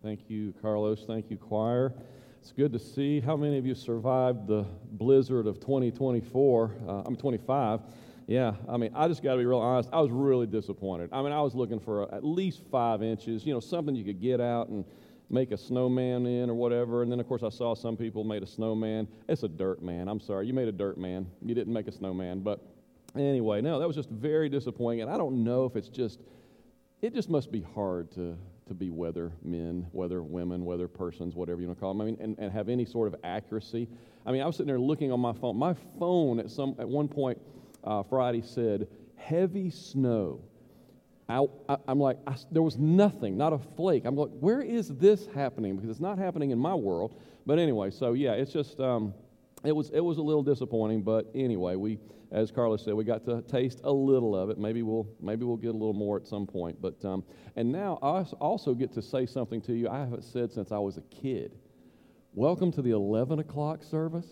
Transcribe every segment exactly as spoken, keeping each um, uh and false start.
Thank you, Carlos. Thank you, choir. It's good to see. How many of you survived the blizzard of twenty twenty-four? Uh, I'm twenty-five. Yeah, I mean, I just got to be real honest. I was really disappointed. I mean, I was looking for a, at least five inches, you know, something you could get out and make a snowman in or whatever. And then, of course, I saw some people made a snowman. It's a dirt man. I'm sorry. You made a dirt man. You didn't make a snowman. But anyway, no, that was just very disappointing. And I don't know if it's just, it just must be hard to to be weather men, weather women, weather persons, whatever you want to call them. I mean, and, and have any sort of accuracy. I mean, I was sitting there looking on my phone. My phone at some at one point uh, Friday said heavy snow. I, I, I'm like, I, there was nothing, not a flake. I'm like, where is this happening? Because it's not happening in my world. But anyway, so yeah, it's just um, it was it was a little disappointing. But anyway, we, as Carlos said, we got to taste a little of it. Maybe we'll maybe we'll get a little more at some point. But um, and now I also get to say something to you I haven't said since I was a kid. Welcome to the eleven o'clock service.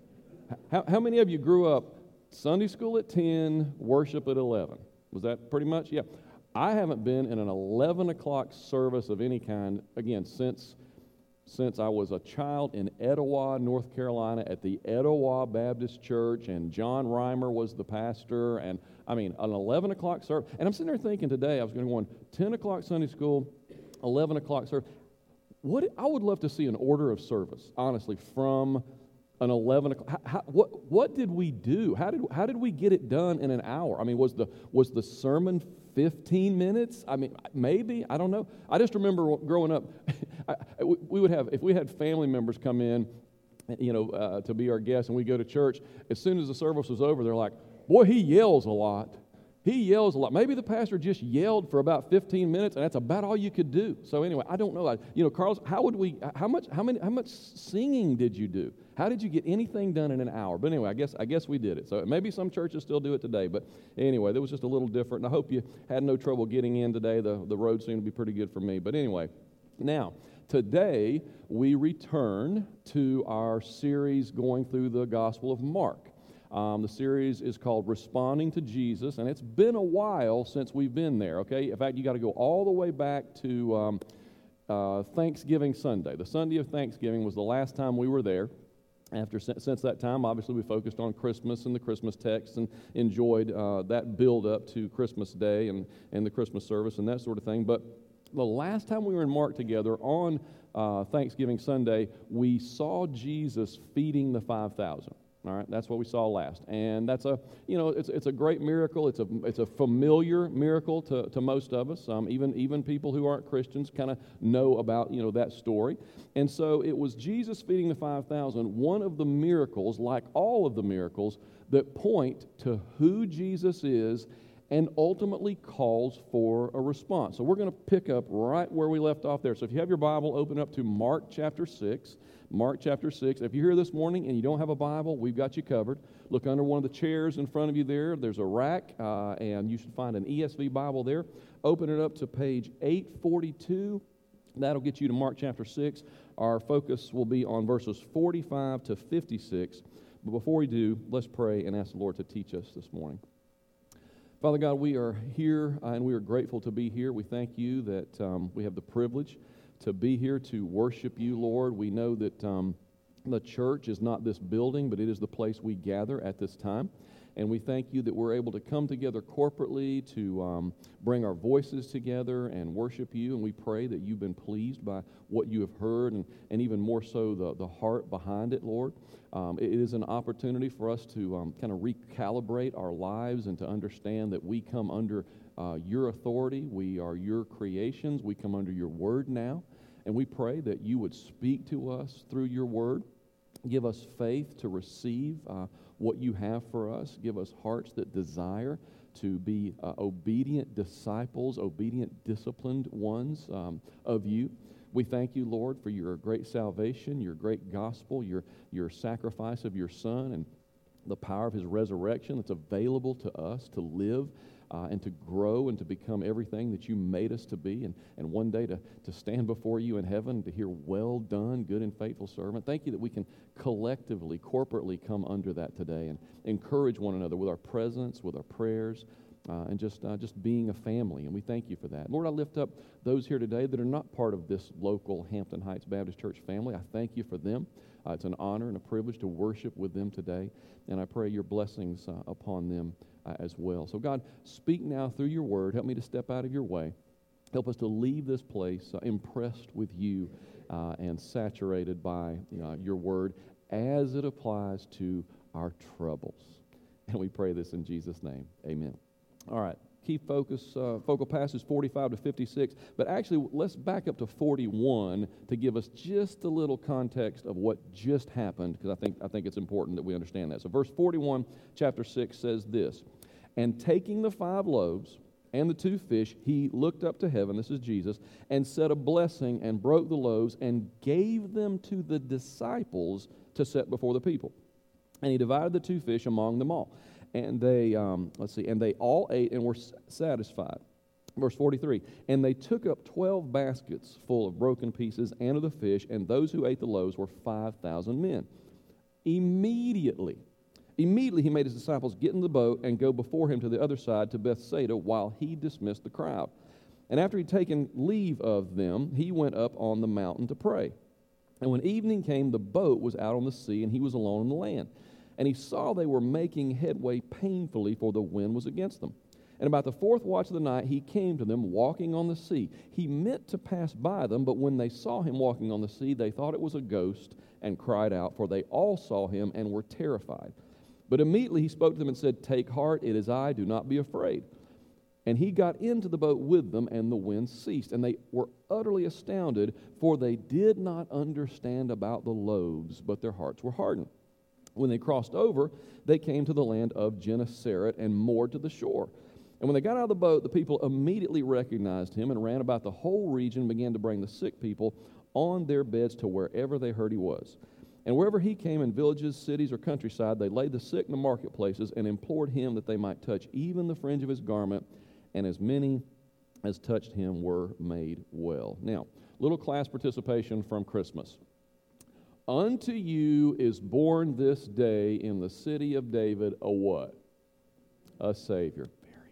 How, how many of you grew up Sunday school at ten, worship at eleven? Was that pretty much? Yeah. I haven't been in an eleven o'clock service of any kind, again, since since I was a child in Etowah, North Carolina, at the Etowah Baptist Church, and John Reimer was the pastor, and, I mean, an eleven o'clock service. And I'm sitting there thinking today, I was going to go on ten o'clock Sunday school, eleven o'clock service. What, I would love to see an order of service, honestly, from an eleven o'clock. How, how, what, what did we do? How did, how did we get it done in an hour? I mean, was the, was the sermon fifteen minutes? I mean, maybe. I don't know. I just remember growing up, I, we would have, if we had family members come in, you know, uh, to be our guests, and we go to church, as soon as the service was over, they're like, boy, he yells a lot. He yells a lot. Maybe the pastor just yelled for about fifteen minutes, and that's about all you could do. So anyway, I don't know. I, you know, Carlos, how would we? How much? How many? How much singing did you do? How did you get anything done in an hour? But anyway, I guess I guess we did it. So maybe some churches still do it today. But anyway, that was just a little different. And I hope you had no trouble getting in today. The the road seemed to be pretty good for me. But anyway, now today we return to our series going through the Gospel of Mark. Um, the series is called Responding to Jesus, and it's been a while since we've been there, okay? In fact, you got to go all the way back to um, uh, Thanksgiving Sunday. The Sunday of Thanksgiving was the last time we were there. After Since that time, obviously, we focused on Christmas and the Christmas text and enjoyed uh, that build-up to Christmas Day and, and the Christmas service and that sort of thing. But the last time we were in Mark together on uh, Thanksgiving Sunday, we saw Jesus feeding the five thousand. All right, that's what we saw last, and that's a, you know, it's it's a great miracle. It's a it's a familiar miracle to, to most of us. Um, even even people who aren't Christians kind of know about, you know, that story. And so it was Jesus feeding the five thousand, one of the miracles, like all of the miracles, that point to who Jesus is and ultimately calls for a response. So we're going to pick up right where we left off there. So if you have your Bible, open up to Mark chapter six. Mark chapter six. If you're here this morning and you don't have a Bible, we've got you covered. Look under one of the chairs in front of you there. There's a rack, uh, and you should find an E S V Bible there. Open it up to page eight forty-two. That'll get you to Mark chapter six. Our focus will be on verses forty-five to fifty-six. But before we do, let's pray and ask the Lord to teach us this morning. Father God, we are here, uh, and we are grateful to be here. We thank you that um, we have the privilege to be here to worship you, Lord. We know that um, the church is not this building, but it is the place we gather at this time. And we thank you that we're able to come together corporately to um, bring our voices together and worship you. And we pray that you've been pleased by what you have heard, and, and even more so the, the heart behind it, Lord. Um, it is an opportunity for us to um, kind of recalibrate our lives and to understand that we come under uh, your authority. We are your creations. We come under your word now. And we pray that you would speak to us through your word. Give us faith to receive uh, what you have for us. Give us hearts that desire to be uh, obedient disciples, obedient, disciplined ones um, of you. We thank you, Lord, for your great salvation, your great gospel, your, your sacrifice of your Son, and the power of his resurrection that's available to us to live uh, and to grow and to become everything that you made us to be, and, and one day to, to stand before you in heaven to hear, well done, good and faithful servant. Thank you that we can collectively, corporately come under that today and encourage one another with our presence, with our prayers, uh, and just uh, just being a family, and we thank you for that. Lord, I lift up those here today that are not part of this local Hampton Heights Baptist Church family. I thank you for them. Uh, it's an honor and a privilege to worship with them today, and I pray your blessings uh, upon them uh, as well. So God, speak now through your word. Help me to step out of your way. Help us to leave this place uh, impressed with you uh, and saturated by uh, your word as it applies to our troubles. And we pray this in Jesus' name. Amen. All right. Key focus, uh, focal passage forty-five to fifty-six. But actually, let's back up to forty-one to give us just a little context of what just happened, because I think, I think it's important that we understand that. So verse forty-one, chapter six says this, "And taking the five loaves and the two fish, he looked up to heaven," this is Jesus, "and said a blessing, and broke the loaves, and gave them to the disciples to set before the people. And he divided the two fish among them all. And they, um, let's see, and they all ate and were satisfied." Verse forty-three, "And they took up twelve baskets full of broken pieces and of the fish, and those who ate the loaves were five thousand men. Immediately, Immediately he made his disciples get in the boat and go before him to the other side to Bethsaida while he dismissed the crowd. And after he'd taken leave of them, he went up on the mountain to pray. And when evening came, the boat was out on the sea, and he was alone on the land. And he saw they were making headway painfully, for the wind was against them. And about the fourth watch of the night, he came to them walking on the sea. He meant to pass by them, but when they saw him walking on the sea, they thought it was a ghost and cried out, for they all saw him and were terrified. But immediately he spoke to them and said, 'Take heart, it is I, do not be afraid.' And he got into the boat with them, and the wind ceased. And they were utterly astounded, for they did not understand about the loaves, but their hearts were hardened. When they crossed over, they came to the land of Gennesaret and moored to the shore. And when they got out of the boat, the people immediately recognized him and ran about the whole region and began to bring the sick people on their beds to wherever they heard he was. And wherever he came, in villages, cities, or countryside, they laid the sick in the marketplaces and implored him that they might touch even the fringe of his garment, and as many as touched him were made well." Now, little class participation from Christmas. "Unto you is born this day in the city of David a" what? "A Savior."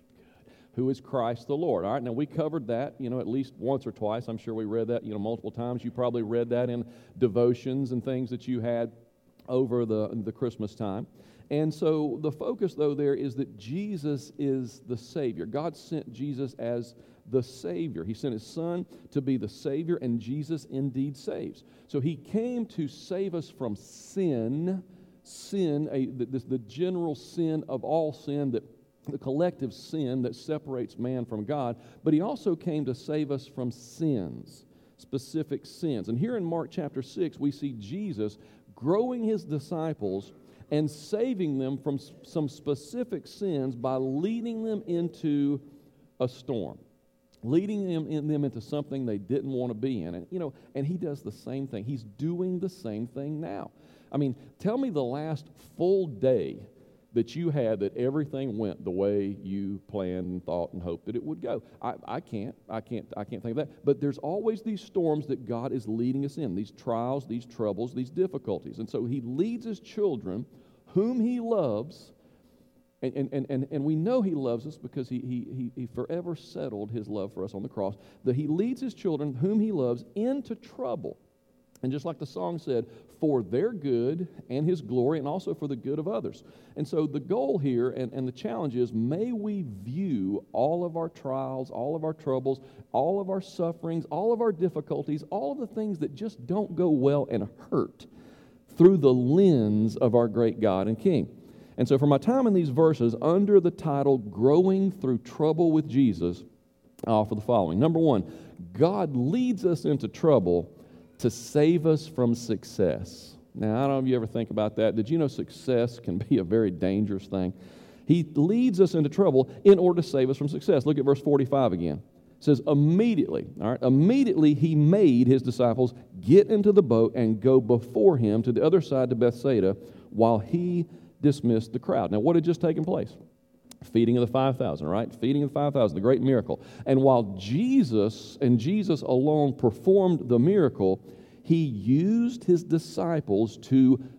Who is Christ the Lord. All right, now we covered that, you know, at least once or twice. I'm sure we read that, you know, multiple times. You probably read that in devotions and things that you had over the, the Christmas time. And so the focus, though, there is that Jesus is the Savior. God sent Jesus as the Savior. He sent His Son to be the Savior, and Jesus indeed saves. So He came to save us from sin, sin, a, the, the general sin of all sin, that the collective sin that separates man from God, but He also came to save us from sins, specific sins. And here in Mark chapter six, we see Jesus growing His disciples and saving them from some specific sins by leading them into a storm, leading them, in, them into something they didn't want to be in. And, you know, and He does the same thing. He's doing the same thing now. I mean, tell me the last full day that you had that everything went the way you planned and thought and hoped that it would go. I, I can't, I can't, I can't think of that. But there's always these storms that God is leading us in, these trials, these troubles, these difficulties. And so He leads His children, whom He loves, and, and, and, and we know He loves us because he, he, he forever settled His love for us on the cross, that He leads His children, whom He loves, into trouble. And just like the song said, for their good and His glory, and also for the good of others. And so the goal here and, and the challenge is, may we view all of our trials, all of our troubles, all of our sufferings, all of our difficulties, all of the things that just don't go well and hurt through the lens of our great God and King. And so for my time in these verses, under the title, Growing Through Trouble with Jesus, I offer the following. Number one, God leads us into trouble to save us from success. Now, I don't know if you ever think about that. Did you know success can be a very dangerous thing? He leads us into trouble in order to save us from success. Look at verse forty-five again. It says, immediately, all right, immediately He made His disciples get into the boat and go before Him to the other side to Bethsaida while He dismissed the crowd. Now, what had just taken place? Feeding of the five thousand, right? Feeding of the five thousand, the great miracle. And while Jesus and Jesus alone performed the miracle, He used His disciples to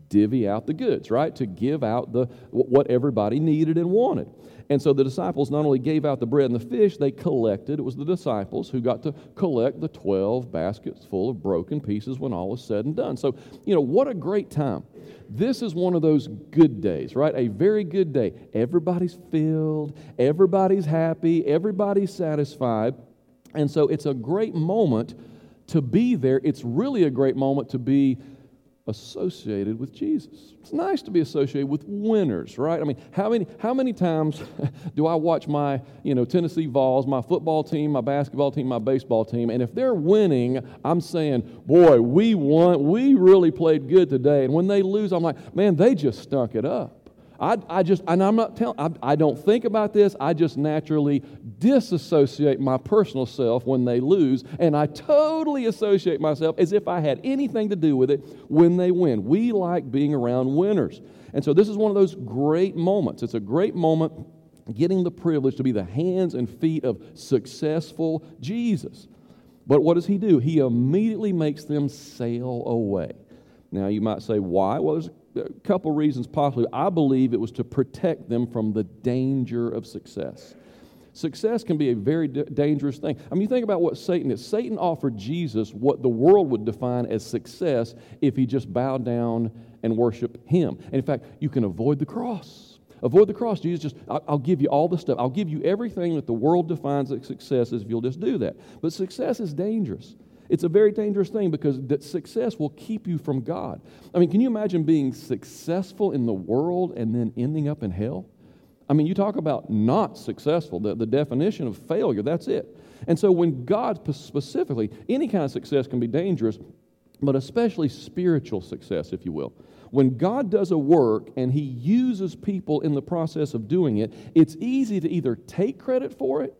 divvy out the goods, right? To give out the what everybody needed and wanted. And so the disciples not only gave out the bread and the fish, they collected. It was the disciples who got to collect the twelve baskets full of broken pieces when all was said and done. So, you know, what a great time. This is one of those good days, right? A very good day. Everybody's filled, everybody's happy, everybody's satisfied. And so it's a great moment to be there. It's really a great moment to be associated with Jesus. It's nice to be associated with winners, right? I mean, how many how many times do I watch my, you know, Tennessee Vols, my football team, my basketball team, my baseball team, and if they're winning, I'm saying, boy, we won, we really played good today. And when they lose, I'm like, man, they just stunk it up. I, I just, and I'm not telling, I, I don't think about this. I just naturally disassociate my personal self when they lose, and I totally associate myself as if I had anything to do with it when they win. We like being around winners. And so this is one of those great moments. It's a great moment getting the privilege to be the hands and feet of successful Jesus. But what does he do? He immediately makes them sail away. Now you might say, why? Well, there's a couple reasons possibly. I believe it was to protect them from the danger of success. Success can be a very d- dangerous thing. I mean, you think about what Satan is. Satan offered Jesus what the world would define as success if he just bowed down and worshiped him. And in fact, you can avoid the cross. Avoid the cross. Jesus just, I'll, I'll give you all the stuff. I'll give you everything that the world defines as success if you'll just do that. But success is dangerous. It's a very dangerous thing because that success will keep you from God. I mean, can you imagine being successful in the world and then ending up in hell? I mean, you talk about not successful, the, the definition of failure, that's it. And so when God specifically, any kind of success can be dangerous, but especially spiritual success, if you will. When God does a work and he uses people in the process of doing it, it's easy to either take credit for it,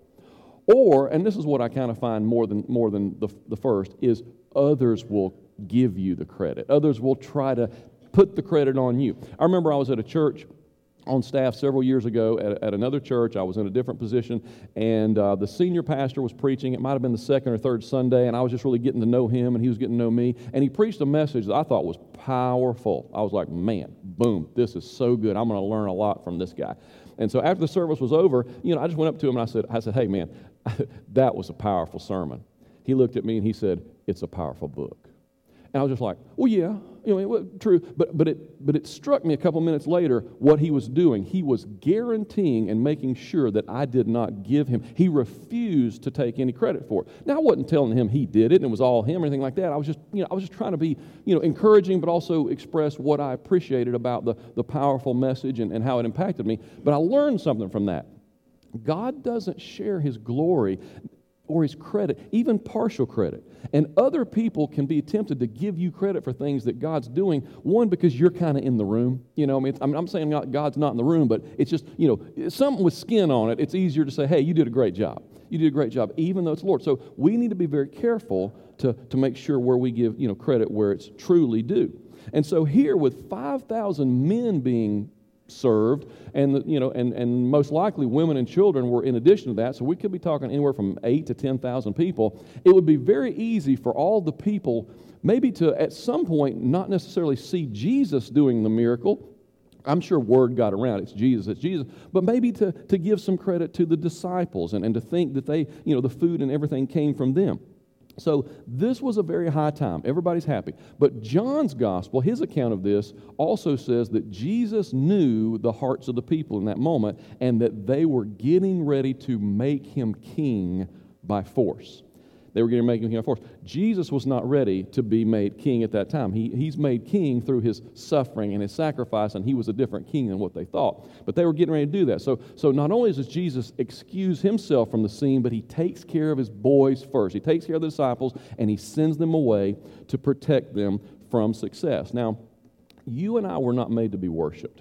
or, and this is what I kind of find more than more than the, the first, is others will give you the credit. Others will try to put the credit on you. I remember I was at a church on staff several years ago at, at another church. I was in a different position, and uh, the senior pastor was preaching. It might have been the second or third Sunday, and I was just really getting to know him, and he was getting to know me. And he preached a message that I thought was powerful. I was like, man, boom, this is so good. I'm going to learn a lot from this guy. And so after the service was over, you know, I just went up to him and I said, I said, hey, man, that was a powerful sermon. He looked at me and he said, it's a powerful book. And I was just like, well, yeah, you know, well, true. But but it but it struck me a couple minutes later what he was doing. He was guaranteeing and making sure that I did not give him. He refused to take any credit for it. Now I wasn't telling him he did it and it was all him or anything like that. I was just you know I was just trying to be you know encouraging, but also express what I appreciated about the the powerful message and, and how it impacted me. But I learned something from that. God doesn't share his glory or his credit, even partial credit. And other people can be tempted to give you credit for things that God's doing, one, because you're kind of in the room. You know, I mean, I'm, I'm saying not, God's not in the room, but it's just, you know, something with skin on it, it's easier to say, hey, you did a great job. You did a great job, even though it's the Lord. So we need to be very careful to, to make sure where we give, you know, credit where it's truly due. And so here with five thousand men being served, and the, you know, and, and most likely women and children were in addition to that, so we could be talking anywhere from eight to ten thousand people. It would be very easy for all the people maybe to, at some point, not necessarily see Jesus doing the miracle. I'm sure word got around, it's Jesus, it's Jesus, but maybe to, to give some credit to the disciples and, and to think that they, you know, the food and everything came from them. So this was a very high time. Everybody's happy. But John's gospel, his account of this, also says that Jesus knew the hearts of the people in that moment and that they were getting ready to make him king by force. They were getting to make him king by force. Jesus was not ready to be made king at that time. He, he's made king through his suffering and his sacrifice, and he was a different king than what they thought. But they were getting ready to do that. So, so not only does Jesus excuse himself from the scene, but he takes care of his boys first. He takes care of the disciples, and he sends them away to protect them from success. Now, you and I were not made to be worshipped.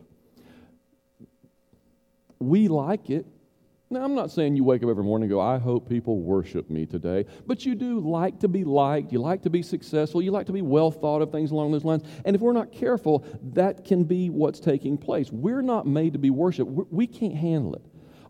We like it. Now, I'm not saying you wake up every morning and go, I hope people worship me today. But you do like to be liked. You like to be successful. You like to be well thought of, things along those lines. And if we're not careful, that can be what's taking place. We're not made to be worshiped. We can't handle it.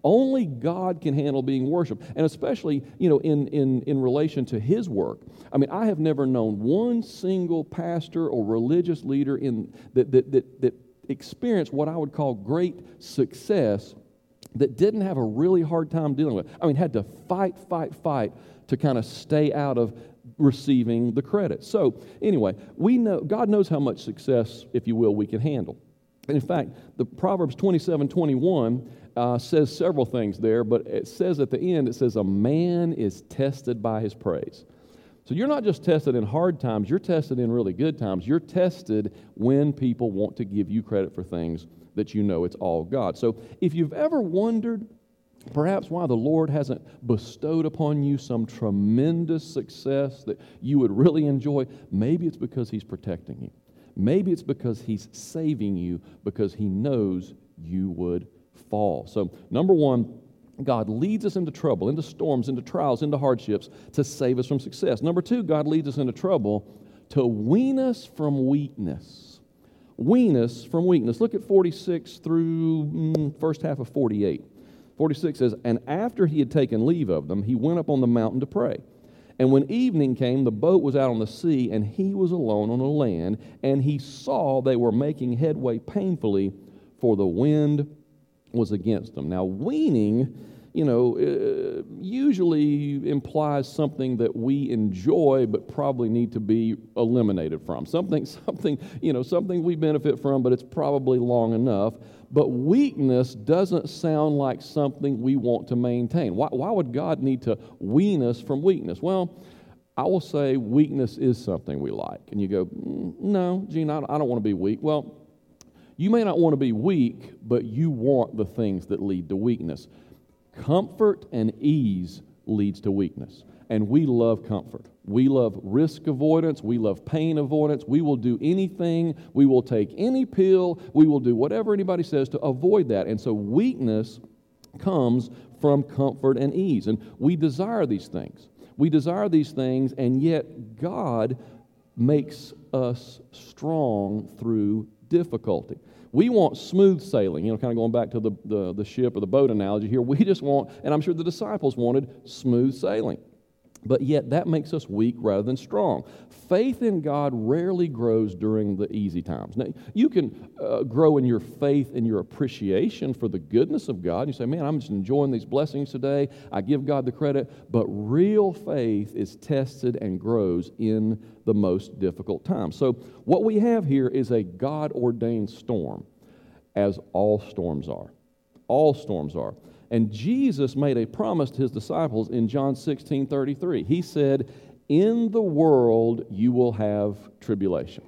Only God can handle being worshiped, and especially, you know, in, in, in relation to His work. I mean, I have never known one single pastor or religious leader in that that that, that experienced what I would call great success that didn't have a really hard time dealing with it. I mean, had to fight, fight, fight to kind of stay out of receiving the credit. So anyway, we know God knows how much success, if you will, we can handle. And in fact, the Proverbs twenty-seven twenty-one uh, says several things there, but it says at the end, it says, a man is tested by his praise. So you're not just tested in hard times, you're tested in really good times. You're tested when people want to give you credit for things that you know it's all God. So if you've ever wondered perhaps why the Lord hasn't bestowed upon you some tremendous success that you would really enjoy, maybe it's because He's protecting you. Maybe it's because He's saving you because He knows you would fall. So number one, God leads us into trouble, into storms, into trials, into hardships to save us from success. Number two, God leads us into trouble to wean us from weakness. Wean us from weakness. Look at forty-six through mm, first half of forty-eight. forty-six says, and after he had taken leave of them, he went up on the mountain to pray. And when evening came, the boat was out on the sea, and he was alone on the land, and he saw they were making headway painfully, for the wind was against them. Now, weaning, you know, uh, usually implies something that we enjoy but probably need to be eliminated from. Something, something, you know, something we benefit from, but it's probably long enough. But weakness doesn't sound like something we want to maintain. Why, why would God need to wean us from weakness? Well, I will say weakness is something we like. And you go, mm, no, Gene, I don't want to be weak. Well, you may not want to be weak, but you want the things that lead to weakness. Comfort and ease leads to weakness. And we love comfort. We love risk avoidance. We love pain avoidance. We will do anything. We will take any pill. We will do whatever anybody says to avoid that. And so weakness comes from comfort and ease. And we desire these things. We desire these things, and yet God makes us strong through difficulty. We want smooth sailing, you know, kind of going back to the, the, the ship or the boat analogy here. We just want, and I'm sure the disciples wanted, smooth sailing. But yet that makes us weak rather than strong. Faith in God rarely grows during the easy times. Now, you can uh, grow in your faith and your appreciation for the goodness of God. You say, man, I'm just enjoying these blessings today. I give God the credit. But real faith is tested and grows in the most difficult times. So what we have here is a God-ordained storm, as all storms are. All storms are. And Jesus made a promise to His disciples in John sixteen thirty-three. He said, in the world you will have tribulation.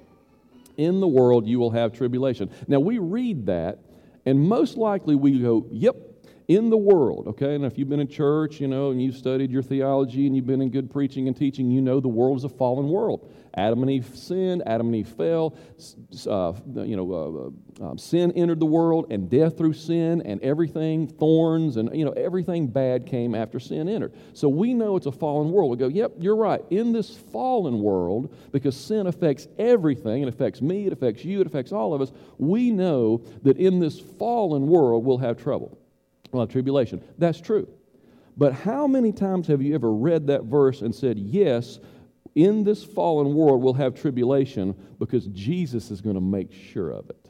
In the world you will have tribulation. Now we read that, and most likely we go, yep, in the world, okay? And if you've been in church, you know, and you've studied your theology, and you've been in good preaching and teaching, you know the world is a fallen world. Adam and Eve sinned, Adam and Eve fell, uh, you know, uh, uh, sin entered the world, and death through sin, and everything, thorns, and, you know, everything bad came after sin entered. So we know it's a fallen world. We go, yep, you're right. In this fallen world, because sin affects everything, it affects me, it affects you, it affects all of us, we know that in this fallen world we'll have trouble. We'll have tribulation. That's true. But how many times have you ever read that verse and said, yes, in this fallen world we'll have tribulation because Jesus is going to make sure of it?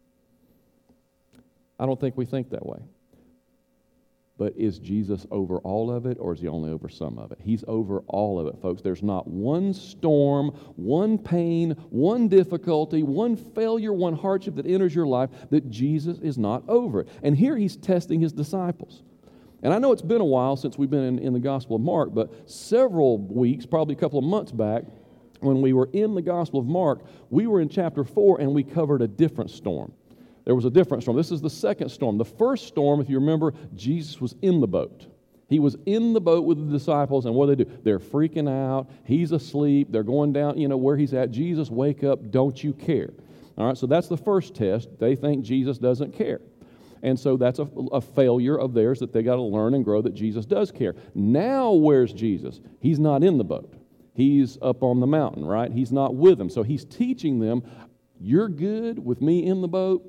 I don't think we think that way. But is Jesus over all of it, or is He only over some of it? He's over all of it, folks. There's not one storm, one pain, one difficulty, one failure, one hardship that enters your life that Jesus is not over it. And here He's testing His disciples. And I know it's been a while since we've been in, in the Gospel of Mark, but several weeks, probably a couple of months back, when we were in the Gospel of Mark, we were in chapter four and we covered a different storm. There was a different storm. This is the second storm. The first storm, if you remember, Jesus was in the boat. He was in the boat with the disciples, and what do they do? They're freaking out. He's asleep. They're going down, you know, where He's at. Jesus, wake up. Don't you care? All right, so that's the first test. They think Jesus doesn't care. And so that's a, a failure of theirs that they got to learn and grow that Jesus does care. Now, where's Jesus? He's not in the boat. He's up on the mountain, right? He's not with them. So He's teaching them, you're good with me in the boat,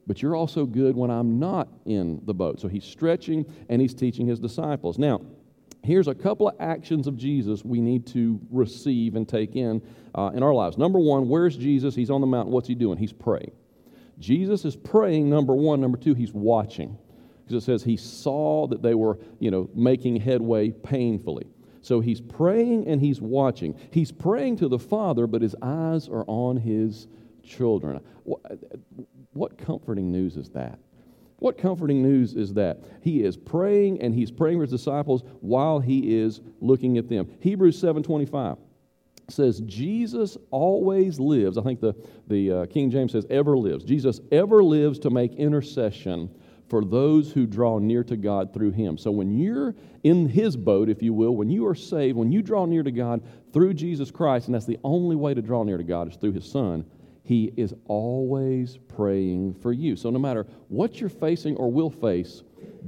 but you're also good when I'm not in the boat. So he's stretching and he's teaching his disciples. Now, here's a couple of actions of Jesus we need to receive and take in uh, in our lives. Number one, where's Jesus? He's on the mountain. What's he doing? He's praying. Jesus is praying, number one. Number two, he's watching. Because it says he saw that they were, you know, making headway painfully. So he's praying and he's watching. He's praying to the Father, but his eyes are on his children. What, what comforting news is that? What comforting news is that? He is praying and he's praying for his disciples while he is looking at them. Hebrews seven twenty-five says, Jesus always lives. I think the, the uh, King James says ever lives. Jesus ever lives to make intercession for those who draw near to God through him. So when you're in his boat, if you will, when you are saved, when you draw near to God through Jesus Christ, and that's the only way to draw near to God is through his Son, he is always praying for you. So no matter what you're facing or will face,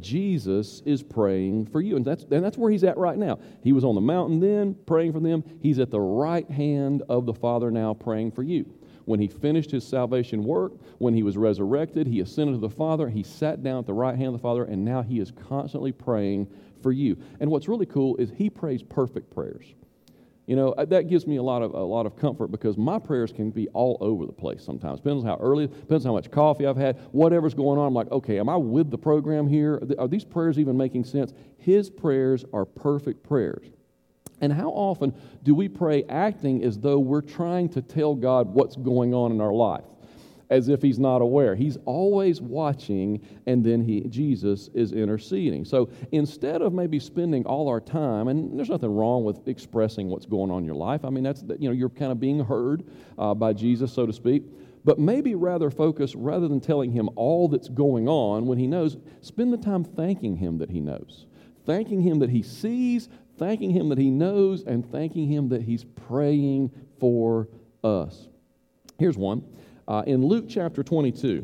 Jesus is praying for you. And that's, and that's where he's at right now. He was on the mountain then, praying for them. He's at the right hand of the Father now, praying for you. When he finished his salvation work, when he was resurrected, he ascended to the Father, he sat down at the right hand of the Father, and now he is constantly praying for you. And what's really cool is he prays perfect prayers. You know, that gives me a lot of a lot of comfort because my prayers can be all over the place sometimes. Depends on how early, depends on how much coffee I've had, whatever's going on. I'm like, okay, am I with the program here? Are these prayers even making sense? His prayers are perfect prayers. And how often do we pray acting as though we're trying to tell God what's going on in our life, as if he's not aware? He's always watching, and then he, Jesus is interceding. So instead of maybe spending all our time, and there's nothing wrong with expressing what's going on in your life. I mean, that's, you know, you're kind of being heard uh, by Jesus, so to speak. But maybe rather focus, rather than telling him all that's going on when he knows, spend the time thanking him that he knows. Thanking him that he sees, thanking him that he knows, and thanking him that he's praying for us. Here's one. Uh, in Luke chapter twenty-two,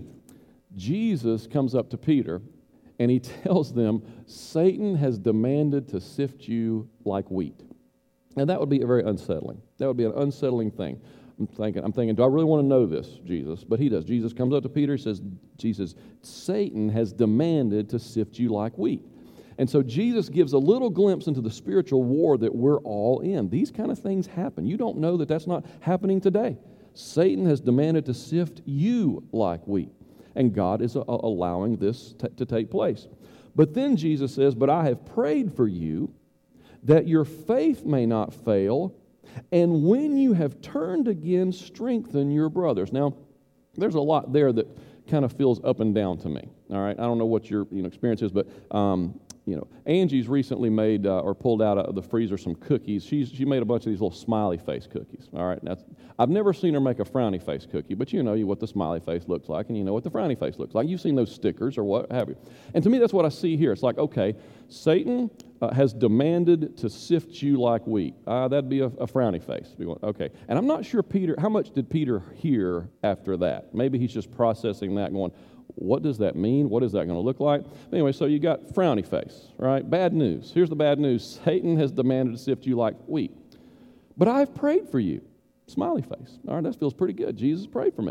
Jesus comes up to Peter, and he tells them, Satan has demanded to sift you like wheat. Now, that would be very unsettling. That would be an unsettling thing. I'm thinking, I'm thinking, do I really want to know this, Jesus? But he does. Jesus comes up to Peter and says, Jesus, Satan has demanded to sift you like wheat. And so Jesus gives a little glimpse into the spiritual war that we're all in. These kind of things happen. You don't know that that's not happening today. Satan has demanded to sift you like wheat. And God is uh, allowing this t- to take place. But then Jesus says, but I have prayed for you that your faith may not fail, and when you have turned again, strengthen your brothers. Now, there's a lot there that kind of feels up and down to me. All right, I don't know what your you know experience is, but um, you know, Angie's recently made uh, or pulled out of the freezer some cookies. She's she made a bunch of these little smiley face cookies. All right, that's, I've never seen her make a frowny face cookie, but you know what the smiley face looks like, and you know what the frowny face looks like. You've seen those stickers or what have you. And to me, that's what I see here. It's like, okay, Satan uh, has demanded to sift you like wheat. Uh, that'd be a, a frowny face. Okay, and I'm not sure Peter. How much did Peter hear after that? Maybe he's just processing that, going, what does that mean? What is that going to look like? Anyway, so you got frowny face, right? Bad news. Here's the bad news. Satan has demanded to sift you like wheat. But I've prayed for you. Smiley face. All right, that feels pretty good. Jesus prayed for me.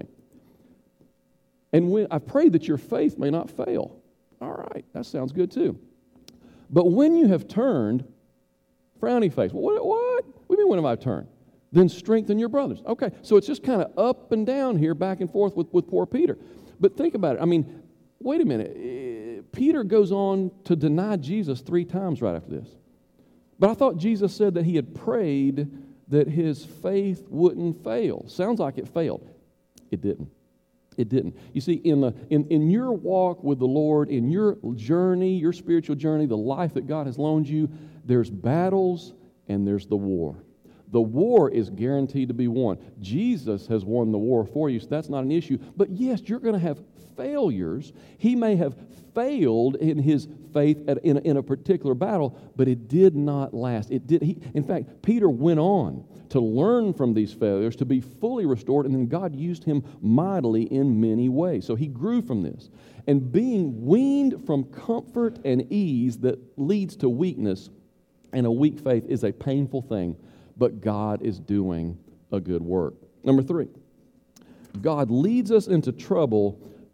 And when I prayed that your faith may not fail. All right, that sounds good too. But when you have turned, frowny face. What? What? What do you mean when have I turned? Then strengthen your brothers. Okay, so it's just kind of up and down here, back and forth with, with poor Peter. But think about it. I mean, wait a minute. Peter goes on to deny Jesus three times right after this. But I thought Jesus said that he had prayed that his faith wouldn't fail. Sounds like it failed. It didn't. It didn't. You see, in the in, in your walk with the Lord, in your journey, your spiritual journey, the life that God has loaned you, there's battles and there's the war. The war is guaranteed to be won. Jesus has won the war for you, so that's not an issue. But yes, you're going to have failures. He may have failed in his faith at, in, a, in a particular battle, but it did not last. It did. He, in fact, Peter went on to learn from these failures, to be fully restored, and then God used him mightily in many ways. So he grew from this. And being weaned from comfort and ease that leads to weakness and a weak faith is a painful thing. But God is doing a good work. Number three, God leads us into trouble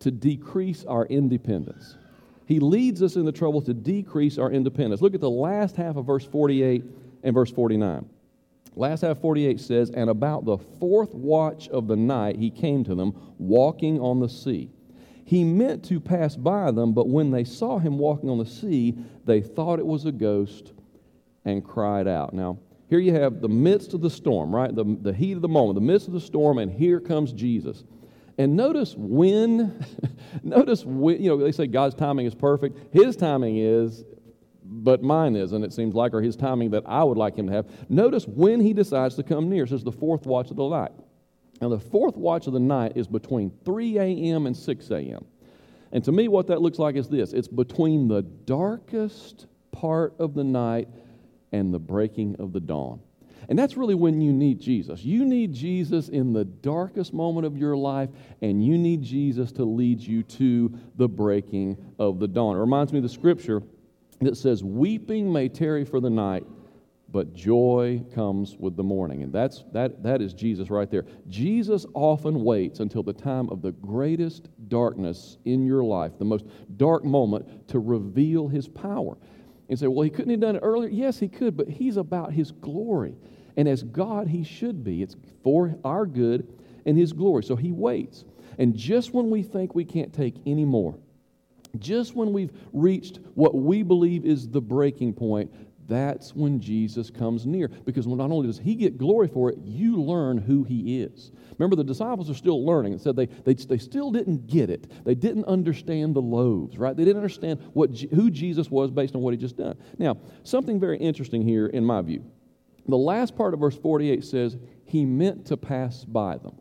to decrease our independence. He leads us in the trouble to decrease our independence. Look at the last half of verse forty-eight and verse forty-nine. Last half forty-eight says, "And about the fourth watch of the night he came to them, walking on the sea. He meant to pass by them, but when they saw him walking on the sea, they thought it was a ghost and cried out." Now, here you have the midst of the storm, right? The, the heat of the moment, the midst of the storm, and here comes Jesus. And notice when, notice when, you know, they say God's timing is perfect. His timing is, but mine isn't, it seems like, or his timing that I would like him to have. Notice when he decides to come near. It says the fourth watch of the night. Now, the fourth watch of the night is between three a.m. and six a.m. And to me, what that looks like is this. It's between the darkest part of the night and the breaking of the dawn. And that's really when you need Jesus. You need Jesus in the darkest moment of your life, and you need Jesus to lead you to the breaking of the dawn. It reminds me of the scripture that says, "Weeping may tarry for the night, but joy comes with the morning." And that's that that is Jesus right there. Jesus often waits until the time of the greatest darkness in your life, the most dark moment, to reveal his power. And say, well, he couldn't have done it earlier. Yes, he could, but he's about his glory. And as God, he should be. It's for our good and his glory. So he waits. And just when we think we can't take any more, just when we've reached what we believe is the breaking point, that's when Jesus comes near. Because not only does he get glory for it, you learn who he is. Remember, the disciples are still learning. It said they, they, they still didn't get it. They didn't understand the loaves, right? They didn't understand what who Jesus was based on what he just done. Now, something very interesting here in my view. The last part of verse forty-eight says, he meant to pass by them.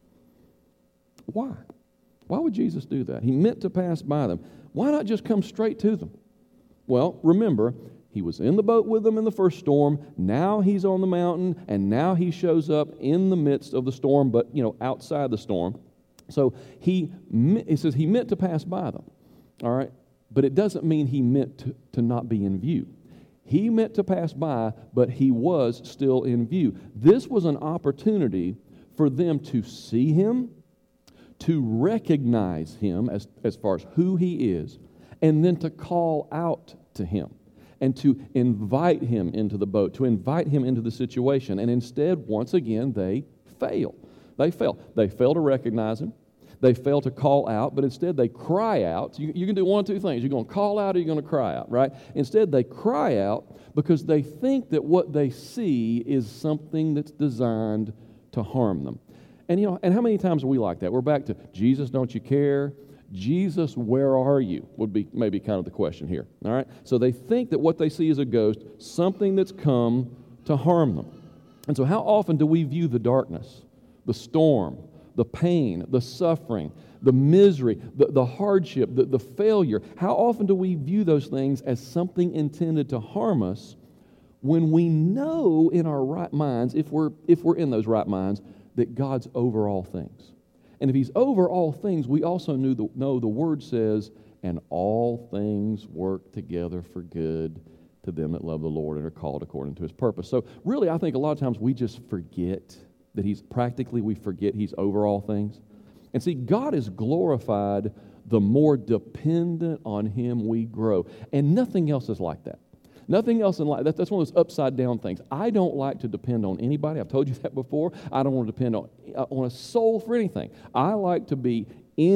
Why? Why would Jesus do that? He meant to pass by them. Why not just come straight to them? Well, remember, he was in the boat with them in the first storm. Now he's on the mountain, and now he shows up in the midst of the storm, but, you know, outside the storm. So he, it says he meant to pass by them, all right? But it doesn't mean he meant to, to not be in view. He meant to pass by, but he was still in view. This was an opportunity for them to see him, to recognize him as, as far as who he is, and then to call out to him and to invite him into the boat, to invite him into the situation. And instead, once again, they fail. They fail. They fail to recognize him. They fail to call out, but instead they cry out. You, you can do one of two things. You're going to call out or you're going to cry out, right? Instead, they cry out because they think that what they see is something that's designed to harm them. And, you know, and how many times are we like that? We're back to, Jesus, don't you care? Jesus, where are you? Would be maybe kind of the question here, all right? So they think that what they see is a ghost, something that's come to harm them. And so how often do we view the darkness, the storm, the pain, the suffering, the misery, the, the hardship, the, the failure? How often do we view those things as something intended to harm us when we know in our right minds, if we're, if we're in those right minds, that God's over all things? And if he's over all things, we also knew the, know the Word says, and all things work together for good to them that love the Lord and are called according to his purpose. So really, I think a lot of times we just forget that he's, practically we forget he's over all things. And see, God is glorified the more dependent on him we grow. And nothing else is like that. Nothing else in life. That, that's one of those upside down things. I don't like to depend on anybody. I've told you that before. I don't want to depend on, uh, on a soul for anything. I like to be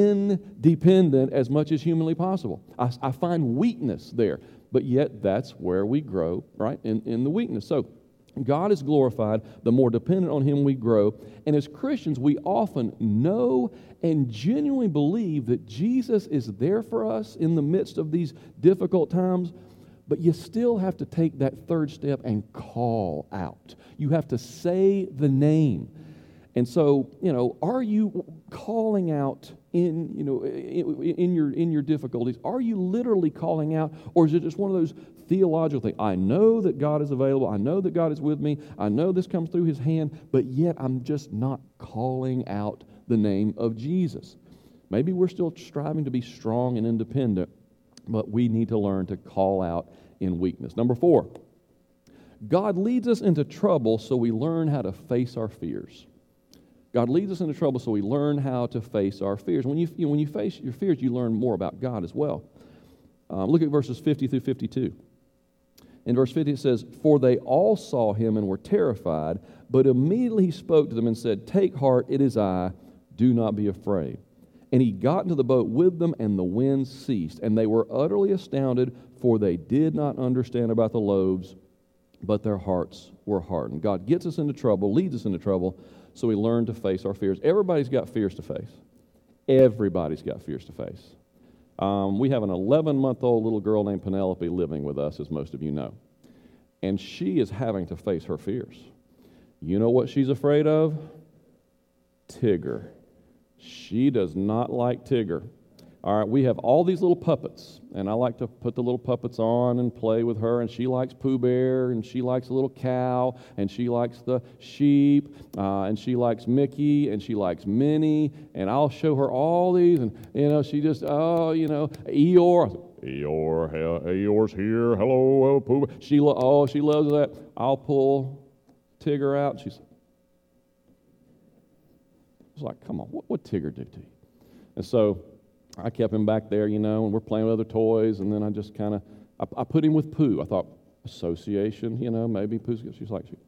independent as much as humanly possible. I, I find weakness there. But yet that's where we grow, right, in, in the weakness. So God is glorified the more dependent on him we grow. And as Christians, we often know and genuinely believe that Jesus is there for us in the midst of these difficult times. But you still have to take that third step and call out. You have to say the name. And so, you know, are you calling out in, you know, in, in your in your difficulties? Are you literally calling out, or is it just one of those theological things? I know that God is available. I know that God is with me. I know this comes through his hand, but yet I'm just not calling out the name of Jesus. Maybe we're still striving to be strong and independent, but we need to learn to call out in weakness. Number four, God leads us into trouble so we learn how to face our fears. God leads us into trouble so we learn how to face our fears. When you, you know, when you face your fears, you learn more about God as well. Uh, look at verses fifty through fifty-two. In verse fifty it says, "For they all saw him and were terrified, but immediately he spoke to them and said, 'Take heart, it is I, do not be afraid.' And he got into the boat with them, and the wind ceased. And they were utterly astounded, for they did not understand about the loaves, but their hearts were hardened." God gets us into trouble, leads us into trouble, so we learn to face our fears. Everybody's got fears to face. Everybody's got fears to face. Um, we have an eleven-month-old little girl named Penelope living with us, as most of you know. And she is having to face her fears. You know what she's afraid of? Tigger. She does not like Tigger. All right, we have all these little puppets, and I like to put the little puppets on and play with her, and she likes Pooh Bear, and she likes a little cow, and she likes the sheep, uh, and she likes Mickey, and she likes Minnie, and I'll show her all these, and, you know, she just, oh, you know, Eeyore, Eeyore, Eeyore's here, hello, oh, Pooh Bear. She, lo- oh, she loves that. I'll pull Tigger out, and she's I was like, come on, what would Tigger do to you? And so I kept him back there, you know, and we're playing with other toys, and then I just kind of, I, I put him with Pooh. I thought, association, you know, maybe Pooh's good. She's like, she,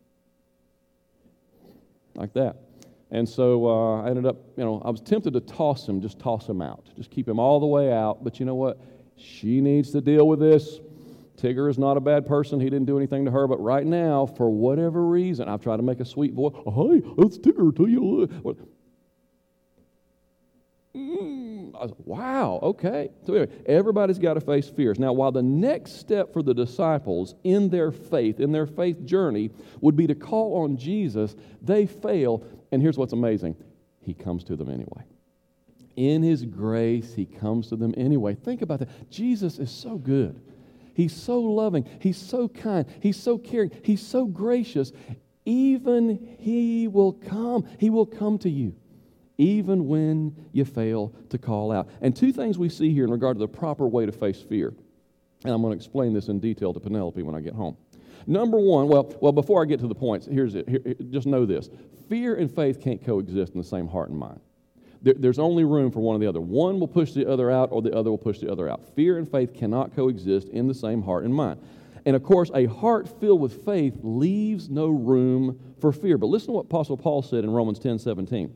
like that. And so uh, I ended up, you know, I was tempted to toss him, just toss him out, just keep him all the way out. But you know what? She needs to deal with this. Tigger is not a bad person. He didn't do anything to her. But right now, for whatever reason, I've tried to make a sweet voice. Oh, hey, it's Tigger to you. What? Mm, I was, wow, okay. So anyway, everybody's got to face fears. Now, while the next step for the disciples in their faith, in their faith journey, would be to call on Jesus, they fail. And here's what's amazing. He comes to them anyway. In His grace, He comes to them anyway. Think about that. Jesus is so good. He's so loving. He's so kind. He's so caring. He's so gracious. Even He will come. He will come to you, even when you fail to call out. And two things we see here in regard to the proper way to face fear. And I'm going to explain this in detail to Penelope when I get home. Number one, well, well, before I get to the points, here's it. Here, just know this. Fear and faith can't coexist in the same heart and mind. There, there's only room for one or the other. One will push the other out, or the other will push the other out. Fear and faith cannot coexist in the same heart and mind. And of course, a heart filled with faith leaves no room for fear. But listen to what Apostle Paul said in Romans ten seventeen.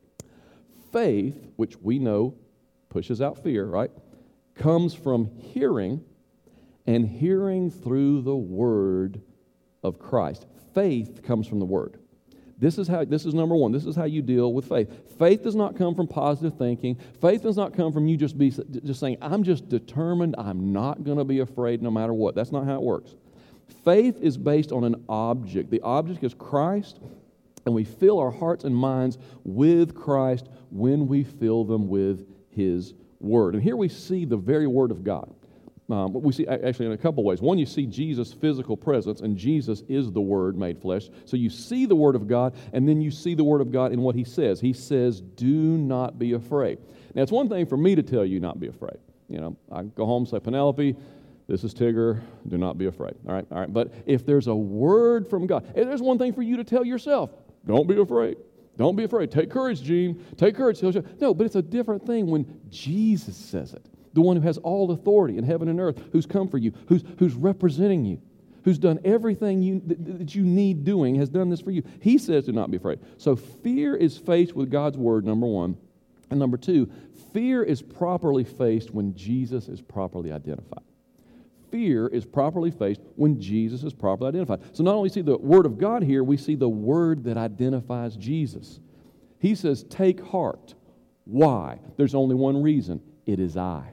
Faith, which we know pushes out fear, right, comes from hearing, and hearing through the word of Christ. Faith comes from the word. This is how. This is number one. This is how you deal with faith. Faith does not come from positive thinking. Faith does not come from you just be just saying, "I'm just determined. I'm not going to be afraid no matter what." That's not how it works. Faith is based on an object. The object is Christ, and we fill our hearts and minds with Christ when we fill them with His Word. And here we see the very Word of God. Um, we see actually in a couple ways. One, you see Jesus' physical presence, and Jesus is the Word made flesh. So you see the Word of God, and then you see the Word of God in what He says. He says, "Do not be afraid." Now, it's one thing for me to tell you not be afraid. You know, I go home and say, "Penelope, this is Tigger. Do not be afraid." All right, all right. But if there's a word from God, and there's one thing for you to tell yourself. Don't be afraid. Don't be afraid. Take courage, Gene. Take courage. No, but it's a different thing when Jesus says it. The one who has all authority in heaven and earth, who's come for you, who's, who's representing you, who's done everything you, that, that you need doing, has done this for you. He says, do not be afraid. So fear is faced with God's word, number one. And number two, fear is properly faced when Jesus is properly identified. Fear is properly faced when Jesus is properly identified. So not only see the Word of God here, we see the Word that identifies Jesus. He says, "Take heart." Why? There's only one reason. It is I.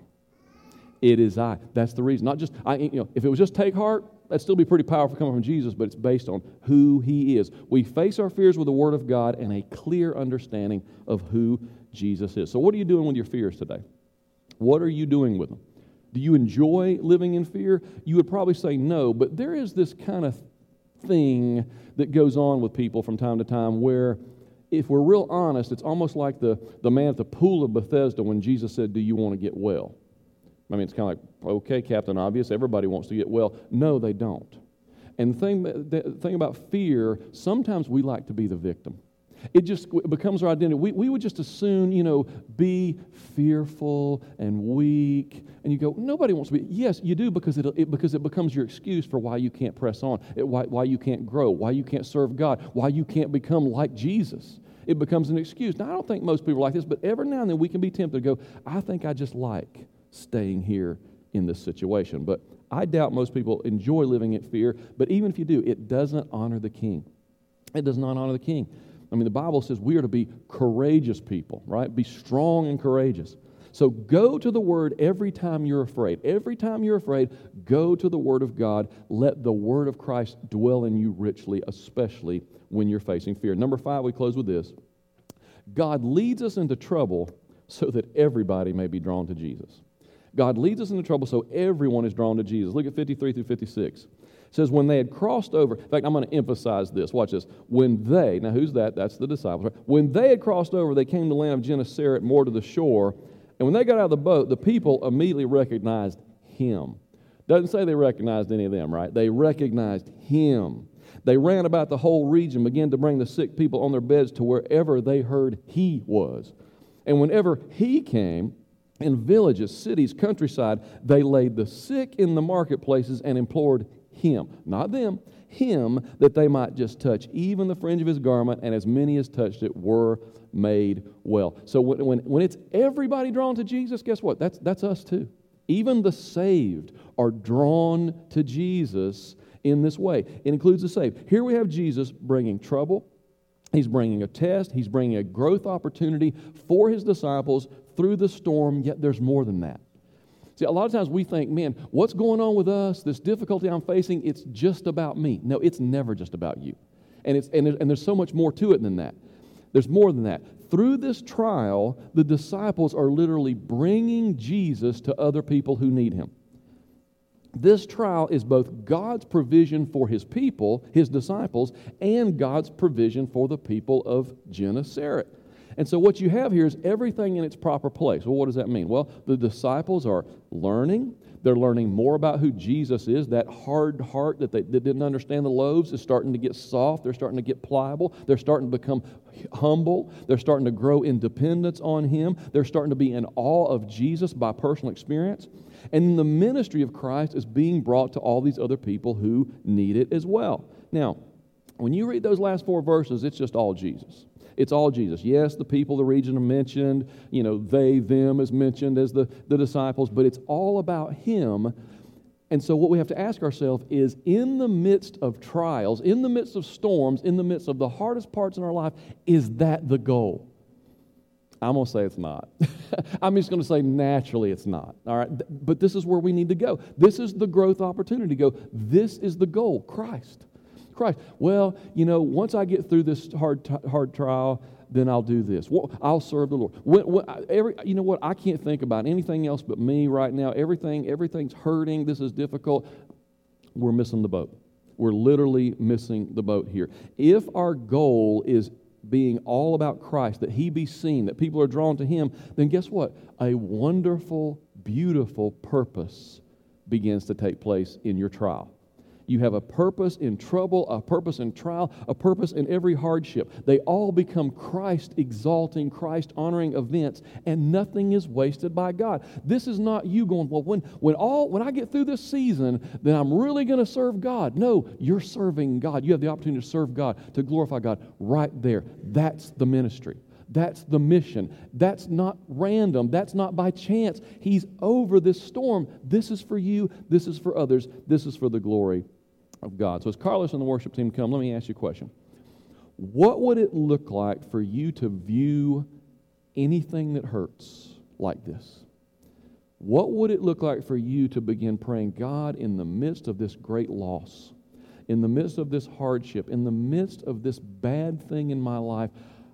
It is I. That's the reason. Not just, I, you know, if it was just take heart, that'd still be pretty powerful coming from Jesus, but it's based on who He is. We face our fears with the Word of God and a clear understanding of who Jesus is. So what are you doing with your fears today? What are you doing with them? Do you enjoy living in fear? You would probably say no, but there is this kind of thing that goes on with people from time to time where, if we're real honest, it's almost like the, the man at the pool of Bethesda when Jesus said, "Do you want to get well?" I mean, it's kind of like, okay, Captain Obvious, everybody wants to get well. No, they don't. And the thing, the thing about fear, sometimes we like to be the victim. It just it becomes our identity. We, we would just as soon, you know, be fearful and weak. And you go, nobody wants to be. Yes, you do, because it, it because it becomes your excuse for why you can't press on, it, why, why you can't grow, why you can't serve God, why you can't become like Jesus. It becomes an excuse. Now, I don't think most people are like this, but every now and then we can be tempted to go, I think I just like staying here in this situation. But I doubt most people enjoy living in fear. But even if you do, it doesn't honor the King. It does not honor the King. I mean, the Bible says we are to be courageous people, right? Be strong and courageous. So go to the Word every time you're afraid. Every time you're afraid, go to the Word of God. Let the Word of Christ dwell in you richly, especially when you're facing fear. Number five, we close with this. God leads us into trouble so that everybody may be drawn to Jesus. God leads us into trouble so everyone is drawn to Jesus. Look at fifty-three through fifty-six. It says, when they had crossed over, in fact, I'm going to emphasize this. Watch this. When they, now who's that? That's the disciples. Right? When they had crossed over, they came to the land of Gennesaret, more to the shore. And when they got out of the boat, the people immediately recognized him. Doesn't say they recognized any of them, right? They recognized him. They ran about the whole region, began to bring the sick people on their beds to wherever they heard he was. And whenever he came, in villages, cities, countryside, they laid the sick in the marketplaces and implored him, not them, him, that they might just touch even the fringe of his garment, and as many as touched it were made well. So when, when, when it's everybody drawn to Jesus, guess what? That's, that's us too. Even the saved are drawn to Jesus in this way. It includes the saved. Here we have Jesus bringing trouble. He's bringing a test. He's bringing a growth opportunity for his disciples through the storm, yet there's more than that. See, a lot of times we think, man, what's going on with us, this difficulty I'm facing, it's just about me. No, it's never just about you. And, it's, and, and there's so much more to it than that. There's more than that. Through this trial, the disciples are literally bringing Jesus to other people who need him. This trial is both God's provision for his people, his disciples, and God's provision for the people of Gennesaret. And so what you have here is everything in its proper place. Well, what does that mean? Well, the disciples are learning. They're learning more about who Jesus is. That hard heart that they that didn't understand the loaves is starting to get soft. They're starting to get pliable. They're starting to become humble. They're starting to grow in dependence on him. They're starting to be in awe of Jesus by personal experience. And the ministry of Christ is being brought to all these other people who need it as well. Now, when you read those last four verses, it's just all Jesus. It's all Jesus. Yes, the people, the region are mentioned. You know, they, them is mentioned as the, the disciples, but it's all about him. And so what we have to ask ourselves is, in the midst of trials, in the midst of storms, in the midst of the hardest parts in our life, is that the goal? I'm going to say it's not. I'm just going to say naturally it's not. All right, but this is where we need to go. This is the growth opportunity to go. This is the goal, Christ. Christ. Well, you know, once I get through this hard t- hard trial, then I'll do this. Well, I'll serve the Lord. When, when, every, you know what? I can't think about anything else but me right now. Everything, everything's hurting. This is difficult. We're missing the boat. We're literally missing the boat here. If our goal is being all about Christ, that he be seen, that people are drawn to him, then guess what? A wonderful, beautiful purpose begins to take place in your trial. You have a purpose in trouble, a purpose in trial, a purpose in every hardship. They all become Christ-exalting, Christ-honoring events, and nothing is wasted by God. This is not you going, well, when, when, all, when I get through this season, then I'm really going to serve God. No, you're serving God. You have the opportunity to serve God, to glorify God right there. That's the ministry. That's the mission. That's not random. That's not by chance. He's over this storm. This is for you. This is for others. This is for the glory of God. So as Carlos and the worship team come, let me ask you a question. What would it look like for you to view anything that hurts like this? What would it look like for you to begin praying, God, in the midst of this great loss, in the midst of this hardship, in the midst of this bad thing in my life,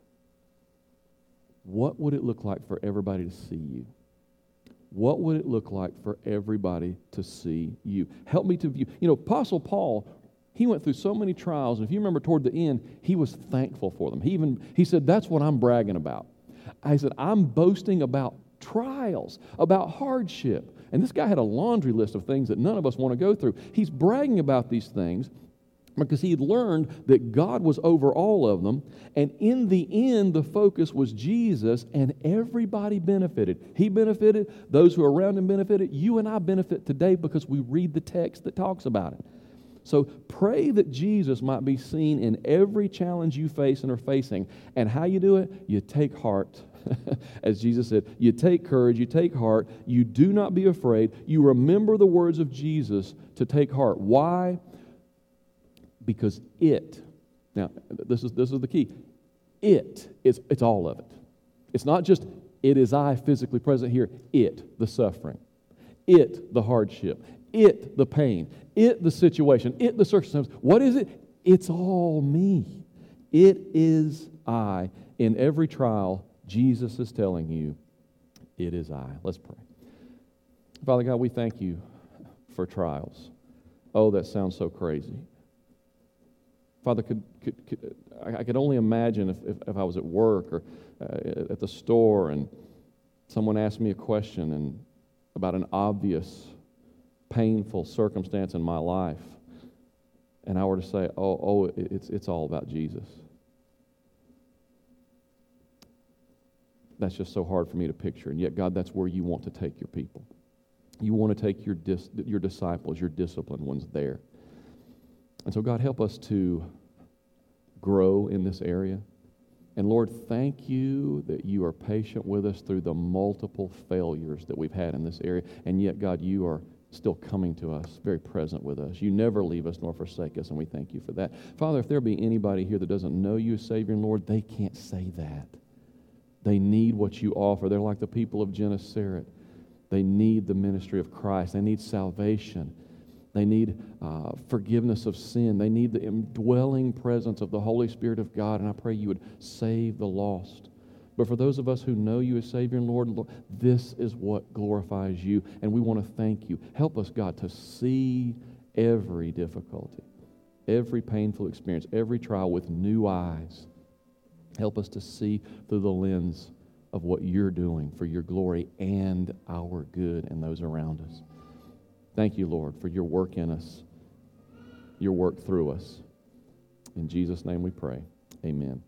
what would it look like for everybody to see you? What would it look like for everybody to see you? Help me to view. You know, Apostle Paul, he went through so many trials, and if you remember toward the end, he was thankful for them. He even, he said, that's what I'm bragging about. I said, I'm boasting about trials, about hardship. And this guy had a laundry list of things that none of us want to go through. He's bragging about these things. because he had learned that God was over all of them, and in the end, the focus was Jesus, and everybody benefited. He benefited, those who are around him benefited. You and I benefit today because we read the text that talks about it. So pray that Jesus might be seen in every challenge you face and are facing. And how you do it? You take heart. As Jesus said, you take courage, you take heart, you do not be afraid, you remember the words of Jesus to take heart. Why? Because it, now this is this is the key, it is it's all of it. It's not just it is I physically present here, it, the suffering, it, the hardship, it, the pain, it, the situation, it, the circumstance. What is it? It's all me. It is I. In every trial, Jesus is telling you, it is I. Let's pray. Father God, we thank you for trials. Oh, that sounds so crazy. Father, could, could, could I could only imagine if, if, if I was at work or uh, at the store and someone asked me a question and about an obvious, painful circumstance in my life, and I were to say, oh, oh, it's it's all about Jesus. That's just so hard for me to picture, and yet, God, that's where you want to take your people. You want to take your dis, your disciples, your disciplined ones there. And so, God, help us to grow in this area. And Lord, thank you that you are patient with us through the multiple failures that we've had in this area. And yet, God, you are still coming to us, very present with us. You never leave us nor forsake us, and we thank you for that. Father, if there be anybody here that doesn't know you as Savior and Lord, they can't say that. They need what you offer. They're like the people of Gennesaret. They need the ministry of Christ. They need salvation. They need uh, forgiveness of sin. They need the indwelling presence of the Holy Spirit of God, and I pray you would save the lost. But for those of us who know you as Savior and Lord, Lord, this is what glorifies you, and we want to thank you. Help us, God, to see every difficulty, every painful experience, every trial with new eyes. Help us to see through the lens of what you're doing for your glory and our good and those around us. Thank you, Lord, for your work in us, your work through us. In Jesus' name we pray. Amen.